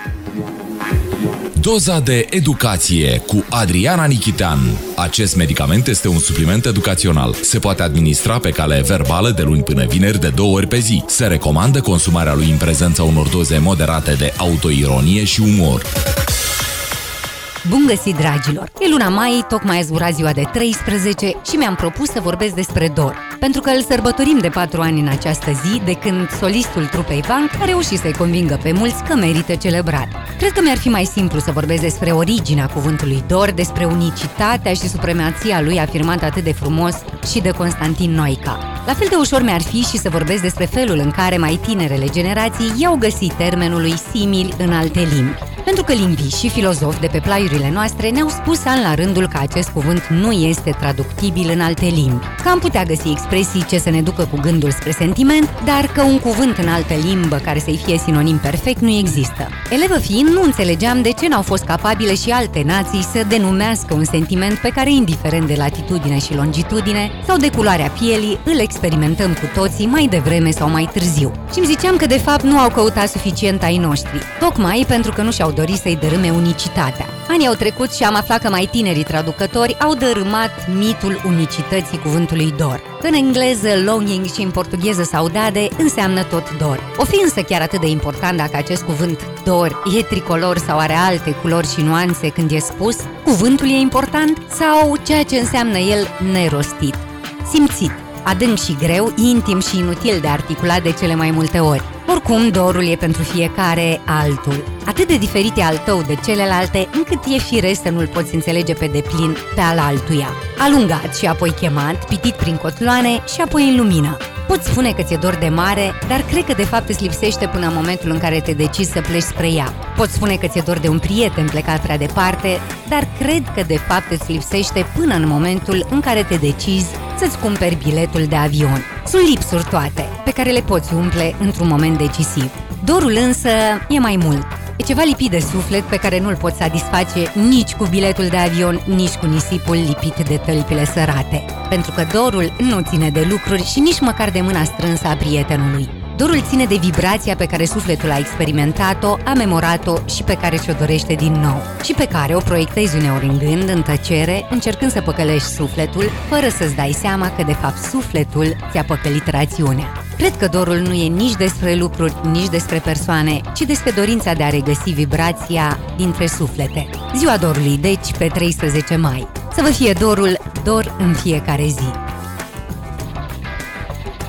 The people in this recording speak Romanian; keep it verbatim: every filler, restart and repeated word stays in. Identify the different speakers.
Speaker 1: Doza de educație cu Adriana Nichitean. Acest medicament este un supliment educațional. Se poate administra pe cale verbală de luni până vineri de două ori pe zi. Se recomandă consumarea lui în prezența unor doze moderate de autoironie și umor.
Speaker 2: Bun găsit, dragilor! E luna mai, tocmai a zburat ziua de treisprezece și mi-am propus să vorbesc despre dor. Pentru că îl sărbătorim de patru ani în această zi, de când solistul trupei Vank a reușit să-i convingă pe mulți că merită celebrat. Cred că mi-ar fi mai simplu să vorbesc despre originea cuvântului dor, despre unicitatea și supremația lui afirmată atât de frumos și de Constantin Noica. La fel de ușor mi-ar fi și să vorbesc despre felul în care mai tinerele generații i-au găsit termenului simil în alte limbi. Pentru că lingviști și filozofi de pe plaiurile noastre ne-au spus an la rândul că acest cuvânt nu este traductibil în alte limbi, că am putea găsi expresii ce să ne ducă cu gândul spre sentiment, dar că un cuvânt în altă limbă care să-i fie sinonim perfect nu există. Elevă fiind, nu înțelegeam de ce n-au fost capabile și alte nații să denumească un sentiment pe care, indiferent de latitudine și longitudine sau de culoarea pielii, îl experimentăm cu toții mai devreme sau mai târziu. Și îmi ziceam că de fapt nu au căutat suficient ai noștri, tocmai pentru că nu și-au dorit să-i dărâme unicitatea. Anii au trecut și am aflat că mai tinerii traducători au dărâmat mitul unicității cuvântului dor. În engleză longing și în portugheză saudade înseamnă tot dor. O fi însă chiar atât de important dacă acest cuvânt dor e tricolor sau are alte culori și nuanțe când e spus? Cuvântul e important sau ceea ce înseamnă el nerostit, simțit, adânc și greu, intim și inutil de articulat de cele mai multe ori. Oricum, dorul e pentru fiecare altul. Atât de diferit e al tău de celelalte, încât e firesc să nu-l poți înțelege pe deplin pe al altuia. Alungat și apoi chemat, pitit prin cotloane și apoi în lumină. Poți spune că ți-e dor de mare, dar cred că de fapt îți lipsește până în momentul în care te decizi să pleci spre ea. Poți spune că ți-e dor de un prieten plecat prea departe, dar cred că de fapt îți lipsește până în momentul în care te decizi să-ți cumperi biletul de avion. Sunt lipsuri toate, pe care le poți umple într-un moment decisiv. Dorul însă e mai mult. E ceva lipit de suflet pe care nu-l poți satisface nici cu biletul de avion, nici cu nisipul lipit de tălpile sărate. Pentru că dorul nu ține de lucruri și nici măcar de mâna strânsă a prietenului. Dorul ține de vibrația pe care sufletul a experimentat-o, a memorat-o și pe care și-o dorește din nou. Și pe care o proiectezi uneori în gând, în tăcere, încercând să păcălești sufletul, fără să-ți dai seama că de fapt sufletul ți-a păcălit rațiunea. Cred că dorul nu e nici despre lucruri, nici despre persoane, ci despre dorința de a regăsi vibrația dintre suflete. Ziua dorului, deci, pe treisprezece mai. Să vă fie dorul dor în fiecare zi.